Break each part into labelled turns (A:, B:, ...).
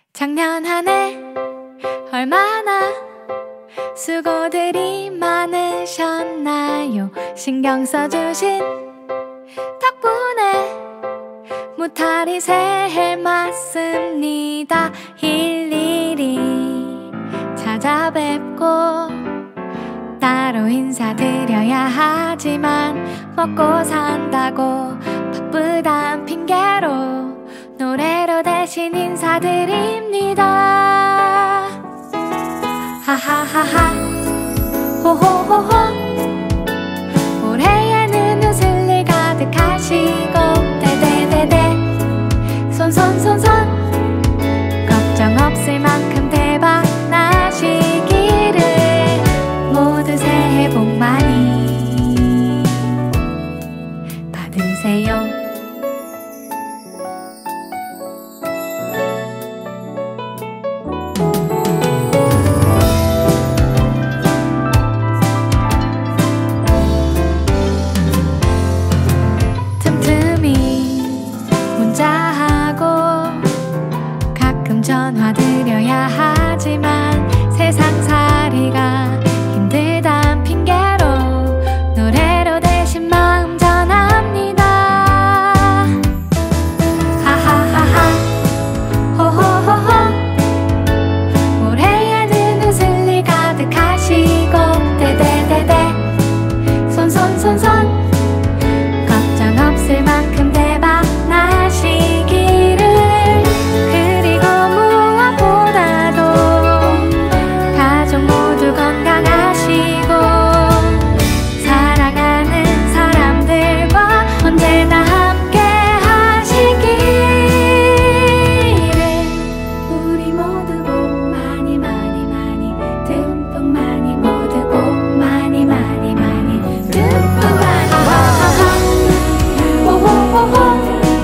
A: 작년 한 해 얼마나 수고들이 많으셨나요? 신경 써주신 덕분에 무탈이 새해 맞습니다. 일일이 찾아뵙고 따로 인사드려야 하지만 먹고 산다고 바쁘단 핑계로 노래로 대신 인사드립니다. 하하하하 호호호호 올해에는 웃을 일 가득하시고 대대대대 손손손손 걱정 없을 만큼 대박 나시기를 모두 새해 복 많이 받으세요. 전화드려야 하지만 세상살이가 힘들단 핑계로 노래로 대신 마음 전합니다. 하하하하 호호호호 올해에는 웃을 일 가득하시고 대대대대 손손손손 걱정 없을 만큼 대박 나시기를 건강하시고 사랑하는 사람들과 언제나 함께 하시기를 우리 모두 복 많이 많이 많이 듬뿍 많이 모두 복 많이 많이 많이 듬뿍 많이 호호호호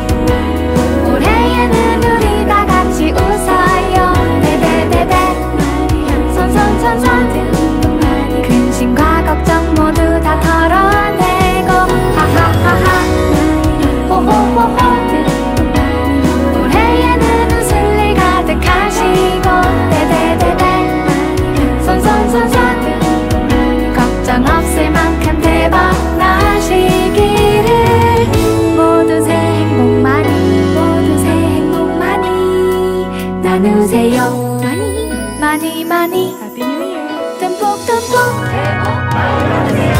A: 올해에는 우리 다 같이 웃어요 대대대대 손손손손 근심과 걱정 모두 다 털어내고 하하하하 호호호호 올해에는 웃을 일 가득하시고 대대대대 손손손손 걱정 없을 만큼 대박 나시기를 모두 새해 복 많이 모두 새해 복 많이 나누세요. 많이 많이 많이 듬뿍 듬뿍 새해 복 많이 받으세요.